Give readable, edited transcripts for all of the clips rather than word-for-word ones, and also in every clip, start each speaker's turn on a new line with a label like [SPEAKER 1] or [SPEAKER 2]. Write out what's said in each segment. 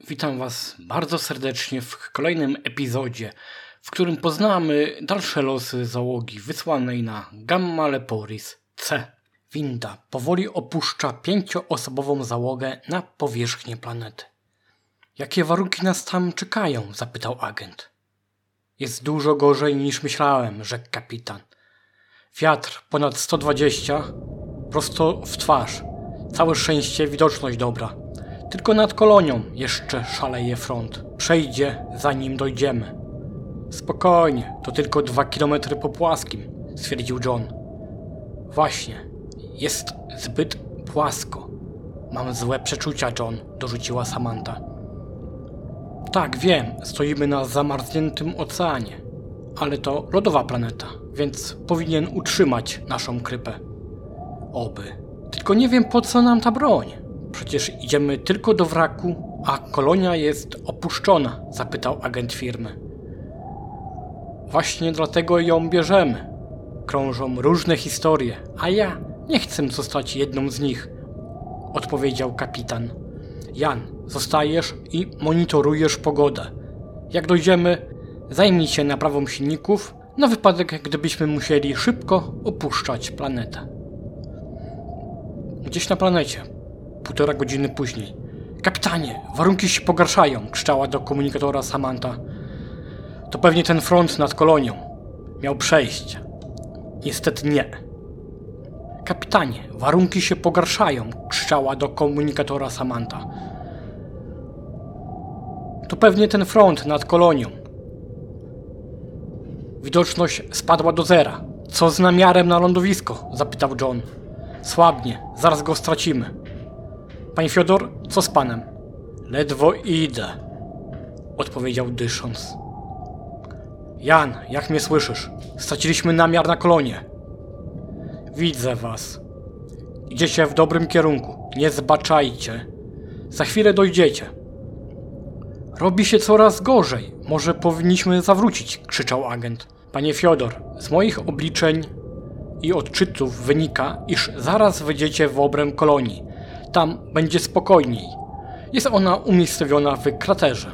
[SPEAKER 1] Witam Was bardzo serdecznie w kolejnym epizodzie, w którym poznamy dalsze losy załogi wysłanej na Gamma Leporis C. Winda powoli opuszcza 5-osobową załogę na powierzchnię planety. Jakie warunki nas tam czekają? Zapytał agent. Jest dużo gorzej niż myślałem, rzekł kapitan. Wiatr ponad 120, prosto w twarz. Całe szczęście, widoczność dobra. Tylko nad kolonią jeszcze szaleje front. Przejdzie, zanim dojdziemy. Spokojnie, to tylko 2 kilometry po płaskim, stwierdził John. Właśnie, jest zbyt płasko. Mam złe przeczucia, John, dorzuciła Samantha. Tak, wiem, stoimy na zamarzniętym oceanie. Ale to lodowa planeta, więc powinien utrzymać naszą krypę. Oby. Tylko nie wiem, po co nam ta broń. Przecież idziemy tylko do wraku, a kolonia jest opuszczona, zapytał agent firmy. Właśnie dlatego ją bierzemy. Krążą różne historie, a ja nie chcę zostać jedną z nich, odpowiedział kapitan. Jan, zostajesz i monitorujesz pogodę. Jak dojdziemy, zajmij się naprawą silników na wypadek, gdybyśmy musieli szybko opuszczać planetę. Gdzieś na planecie. 1,5 godziny później. Kapitanie, warunki się pogarszają, krzyczała do komunikatora Samantha. To pewnie ten front nad kolonią. Miał przejść. Niestety nie. Kapitanie, warunki się pogarszają, krzyczała do komunikatora Samantha. To pewnie ten front nad kolonią. Widoczność spadła do zera. Co z namiarem na lądowisko? Zapytał John. Słabnie, zaraz go stracimy. Panie Fiodor, co z panem? Ledwo idę, odpowiedział dysząc. Jan, jak mnie słyszysz? Straciliśmy namiar na kolonię. Widzę was. Idziecie w dobrym kierunku. Nie zbaczajcie. Za chwilę dojdziecie. Robi się coraz gorzej. Może powinniśmy zawrócić, krzyczał agent. Panie Fiodor, z moich obliczeń i odczytów wynika, iż zaraz wejdziecie w obręb kolonii. Tam będzie spokojniej. Jest ona umiejscowiona w kraterze.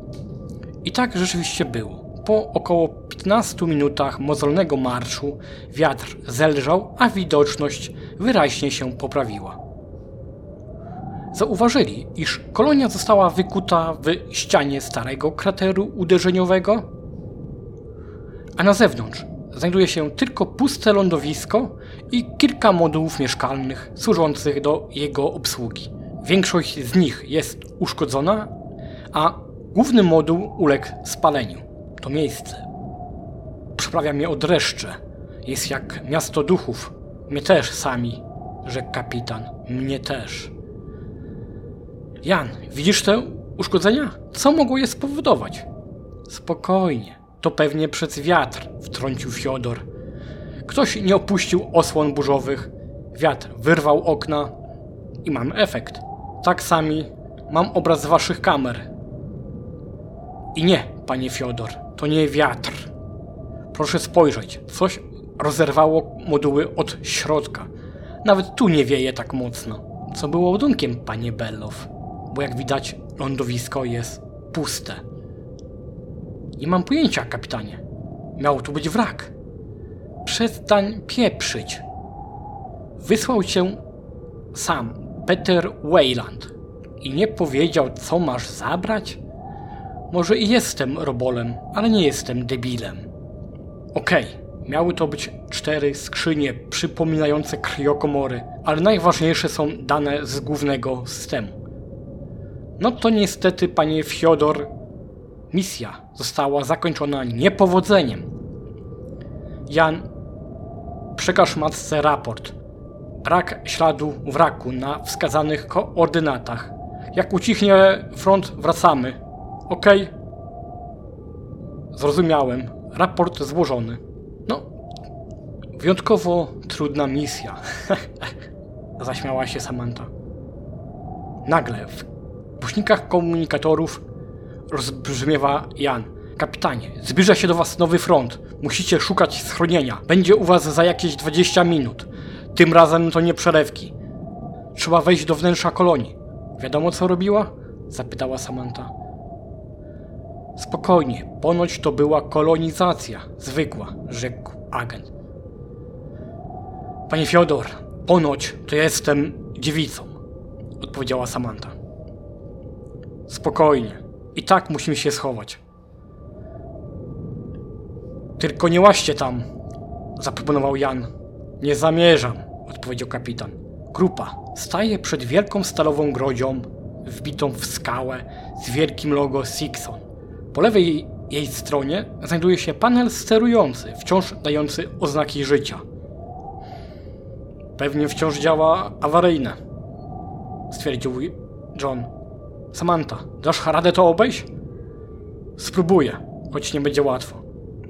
[SPEAKER 1] I tak rzeczywiście było. Po około 15 minutach mozolnego marszu wiatr zelżał, a widoczność wyraźnie się poprawiła. Zauważyli, iż kolonia została wykuta w ścianie starego krateru uderzeniowego, a na zewnątrz znajduje się tylko puste lądowisko i kilka modułów mieszkalnych służących do jego obsługi. Większość z nich jest uszkodzona, a główny moduł uległ spaleniu. To miejsce przyprawia mnie o dreszcze. Jest jak miasto duchów. Mnie też, Sami, rzekł kapitan. Mnie też. Jan, widzisz te uszkodzenia? Co mogło je spowodować? Spokojnie. To pewnie przez wiatr, wtrącił Fiodor. Ktoś nie opuścił osłon burzowych. Wiatr wyrwał okna i mam efekt. Tak, Sami, mam obraz z waszych kamer. I nie, panie Fiodor, to nie wiatr. Proszę spojrzeć, coś rozerwało moduły od środka. Nawet tu nie wieje tak mocno. Co było ładunkiem, panie Bellow? Bo jak widać, lądowisko jest puste. Nie mam pojęcia, kapitanie. Miał tu być wrak. Przestań pieprzyć. Wysłał cię sam Peter Weyland i nie powiedział, co masz zabrać? Może i jestem robolem, ale nie jestem debilem. Okej, miały to być 4 skrzynie przypominające kriokomory, ale najważniejsze są dane z głównego systemu. No to niestety, panie Fiodor, misja została zakończona niepowodzeniem. Jan, przekaż matce raport. Brak śladu wraku na wskazanych koordynatach. Jak ucichnie front, wracamy. Okej? Zrozumiałem. Raport złożony. No, wyjątkowo trudna misja. Zaśmiała się Samantha. Nagle w głośnikach komunikatorów rozbrzmiewa Jan. Kapitanie, zbliża się do was nowy front. Musicie szukać schronienia. Będzie u was za jakieś 20 minut. Tym razem to nie przelewki. Trzeba wejść do wnętrza kolonii. Wiadomo, co robiła? Zapytała Samantha. Spokojnie, ponoć to była kolonizacja, zwykła, rzekł agent. Panie Fiodor, ponoć to ja jestem dziewicą, odpowiedziała Samantha. Spokojnie, i tak musimy się schować. Tylko nie łaźcie tam, zaproponował Jan. Nie zamierzam, odpowiedział kapitan. Grupa staje przed wielką stalową grodzią, wbitą w skałę z wielkim logo Sixon. Po lewej jej stronie znajduje się panel sterujący, wciąż dający oznaki życia. Pewnie wciąż działa awaryjne, stwierdził John. Samantha, dasz radę to obejść? Spróbuję, choć nie będzie łatwo.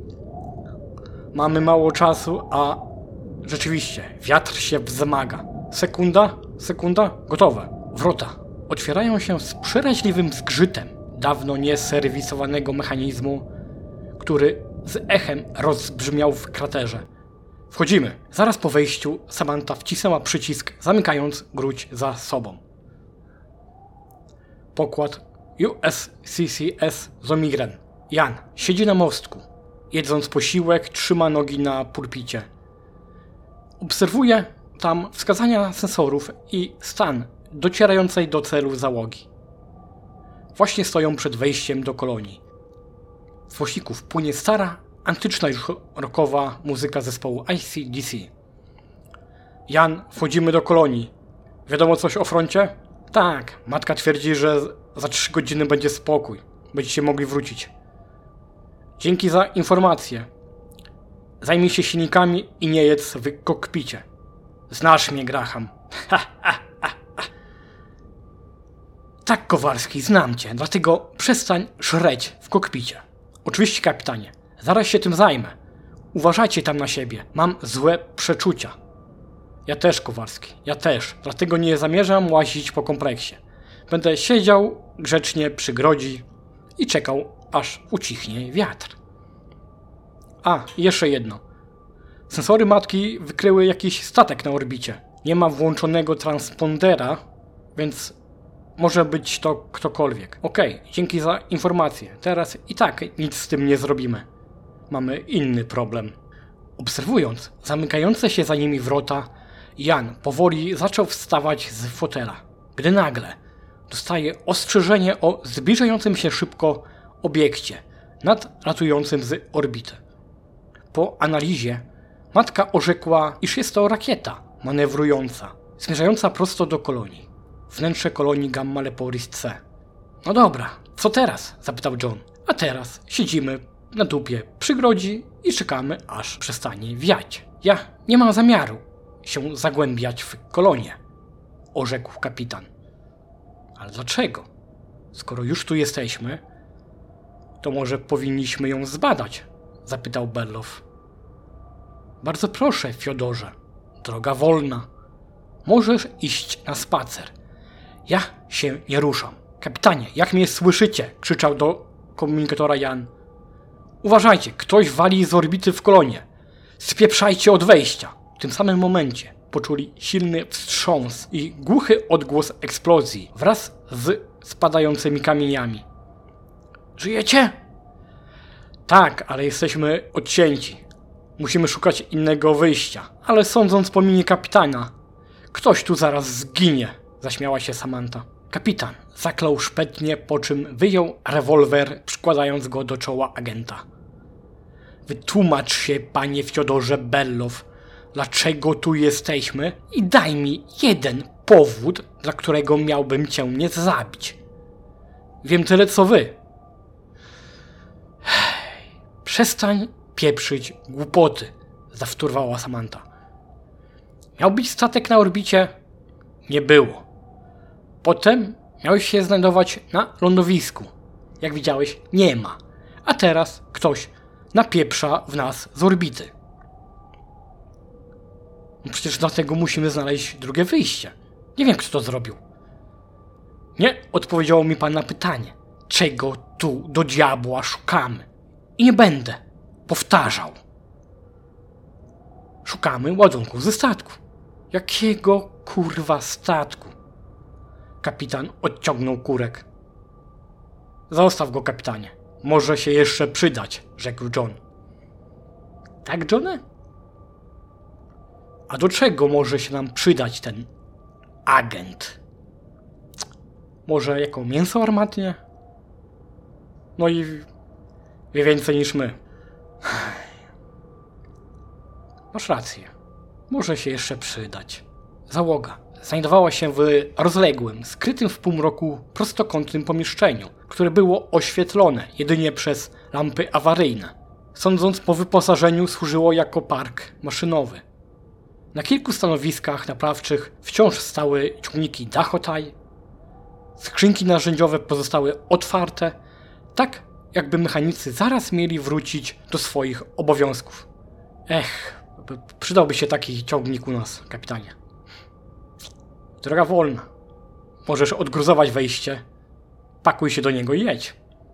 [SPEAKER 1] Mamy mało czasu, a rzeczywiście wiatr się wzmaga. Sekunda, gotowe. Wrota otwierają się z przeraźliwym zgrzytem dawno nieserwisowanego mechanizmu, który z echem rozbrzmiał w kraterze. Wchodzimy. Zaraz po wejściu Samantha wcisnęła przycisk, zamykając gródź za sobą. Pokład USCCS Zomigren. Jan siedzi na mostku. Jedząc posiłek, trzyma nogi na pulpicie. Obserwuje tam wskazania sensorów i stan docierającej do celu załogi. Właśnie stoją przed wejściem do kolonii. Z głośników płynie stara, antyczna już rockowa muzyka zespołu AC/DC. Jan, wchodzimy do kolonii. Wiadomo coś o froncie? Tak, matka twierdzi, że za 3 godziny będzie spokój. Będziecie mogli wrócić. Dzięki za informację. Zajmij się silnikami i nie jedz w kokpicie. Znasz mnie, Graham. Tak, Kowalski, znam cię, dlatego przestań szreć w kokpicie. Oczywiście, kapitanie. Zaraz się tym zajmę. Uważajcie tam na siebie. Mam złe przeczucia. Ja też, Kowalski. Ja też. Dlatego nie zamierzam łazić po kompleksie. Będę siedział grzecznie przy grodzi i czekał, aż ucichnie wiatr. A, jeszcze jedno. Sensory matki wykryły jakiś statek na orbicie. Nie ma włączonego transpondera, więc może być to ktokolwiek. Okej, dzięki za informację. Teraz i tak nic z tym nie zrobimy. Mamy inny problem. Obserwując zamykające się za nimi wrota, Jan powoli zaczął wstawać z fotela, gdy nagle dostaje ostrzeżenie o zbliżającym się szybko obiekcie nadlatującym z orbity. Po analizie matka orzekła, iż jest to rakieta manewrująca, zmierzająca prosto do kolonii. Wnętrze kolonii Gamma Leporis C. No dobra, co teraz? Zapytał John. A teraz siedzimy na dupie przy grodzi i czekamy, aż przestanie wiać. Ja nie mam zamiaru się zagłębiać w kolonię, orzekł kapitan. Ale dlaczego? Skoro już tu jesteśmy, to może powinniśmy ją zbadać? Zapytał Bellow. Bardzo proszę, Fiodorze. Droga wolna. Możesz iść na spacer. Ja się nie ruszam. Kapitanie, jak mnie słyszycie? Krzyczał do komunikatora Jan. Uważajcie, ktoś wali z orbity w kolonię. Spieprzajcie od wejścia. W tym samym momencie poczuli silny wstrząs i głuchy odgłos eksplozji wraz z spadającymi kamieniami. Żyjecie? Tak, ale jesteśmy odcięci. Musimy szukać innego wyjścia. Ale sądząc po minie kapitana, ktoś tu zaraz zginie, zaśmiała się Samantha. Kapitan zaklął szpetnie, po czym wyjął rewolwer, przykładając go do czoła agenta. Wytłumacz się, panie Fiodorze Bellow, dlaczego tu jesteśmy i daj mi jeden powód, dla którego miałbym cię nie zabić. Wiem tyle, co wy. Przestań pieprzyć głupoty, zawtórwała Samantha. Miał być statek na orbicie? Nie było. Potem miałeś się znajdować na lądowisku. Jak widziałeś, nie ma. A teraz ktoś napieprza w nas z orbity. No przecież dlatego musimy znaleźć drugie wyjście. Nie wiem, kto to zrobił. Nie odpowiedziało mi pan na pytanie, czego tu do diabła szukamy. I nie będę powtarzał. Szukamy ładunków ze statku. Jakiego kurwa statku? Kapitan odciągnął kurek. Zostaw go, kapitanie. Może się jeszcze przydać, rzekł John. Tak, Johnny? A do czego może się nam przydać ten agent? Może jako mięso armatnie? No i wie więcej niż my. Masz rację. Może się jeszcze przydać. Załoga znajdowała się w rozległym, skrytym w półmroku prostokątnym pomieszczeniu, które było oświetlone jedynie przez lampy awaryjne. Sądząc po wyposażeniu, służyło jako park maszynowy. Na kilku stanowiskach naprawczych wciąż stały ciągniki Dachotaj. Skrzynki narzędziowe pozostały otwarte, tak jakby mechanicy zaraz mieli wrócić do swoich obowiązków. Przydałby się taki ciągnik u nas, kapitanie. Droga wolna. Możesz odgruzować wejście. Pakuj się do niego i jedź.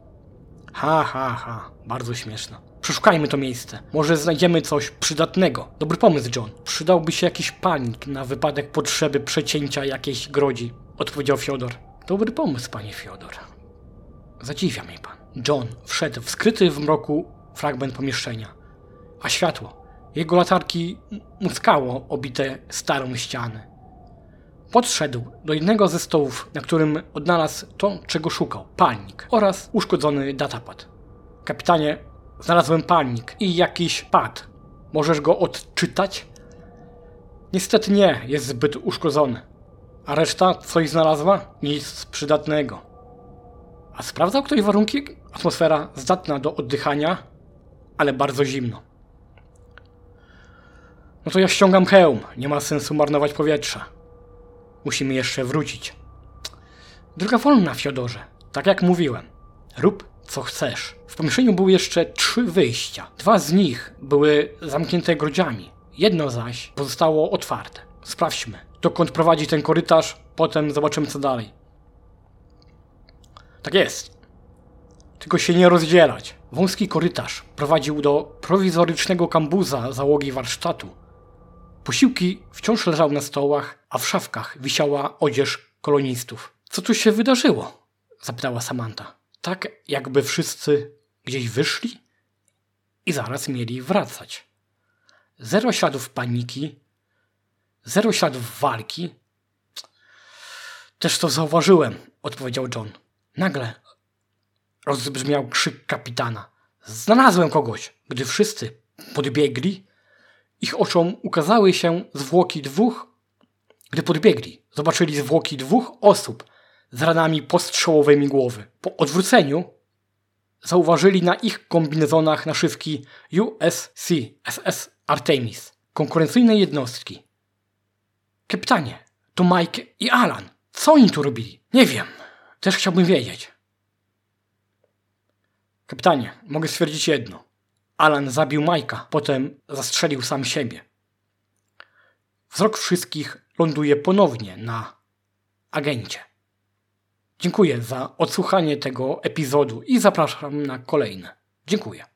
[SPEAKER 1] Bardzo śmieszne. Przeszukajmy to miejsce. Może znajdziemy coś przydatnego. Dobry pomysł, John. Przydałby się jakiś palnik na wypadek potrzeby przecięcia jakiejś grodzi, odpowiedział Fiodor. Dobry pomysł, panie Fiodor. Zadziwia mnie pan. John wszedł w skryty w mroku fragment pomieszczenia, a światło jego latarki muskało obite starą ścianę. Podszedł do jednego ze stołów, na którym odnalazł to, czego szukał. Palnik oraz uszkodzony datapad. Kapitanie, znalazłem palnik i jakiś pad. Możesz go odczytać? Niestety nie, jest zbyt uszkodzony. A reszta coś znalazła? Nic przydatnego. A sprawdzał ktoś warunki? Atmosfera zdatna do oddychania, ale bardzo zimno. No to ja ściągam hełm. Nie ma sensu marnować powietrza. Musimy jeszcze wrócić. Droga wolna, Fiodorze. Tak jak mówiłem. Rób co chcesz. W pomieszczeniu były jeszcze 3 wyjścia. 2 z nich były zamknięte grodziami. Jedno zaś pozostało otwarte. Sprawdźmy, dokąd prowadzi ten korytarz, potem zobaczymy co dalej. Tak jest. Tylko się nie rozdzielać. Wąski korytarz prowadził do prowizorycznego kambuza załogi warsztatu. Posiłki wciąż leżały na stołach, a w szafkach wisiała odzież kolonistów. Co tu się wydarzyło? Zapytała Samantha. Tak jakby wszyscy gdzieś wyszli i zaraz mieli wracać. 0 śladów paniki, 0 śladów walki. Też to zauważyłem, odpowiedział John. Nagle rozbrzmiał krzyk kapitana. Znalazłem kogoś. Gdy wszyscy podbiegli, ich oczom ukazały się zwłoki 2. Gdy podbiegli, zobaczyli zwłoki 2 osób z ranami postrzałowymi głowy. Po odwróceniu zauważyli na ich kombinezonach naszywki USC SS Artemis, konkurencyjnej jednostki. Kapitanie, to Mike i Alan. Co oni tu robili? Nie wiem. Też chciałbym wiedzieć. Kapitanie, mogę stwierdzić jedno. Alan zabił Mike'a, potem zastrzelił sam siebie. Wzrok wszystkich ląduje ponownie na agencie. Dziękuję za odsłuchanie tego epizodu i zapraszam na kolejne. Dziękuję.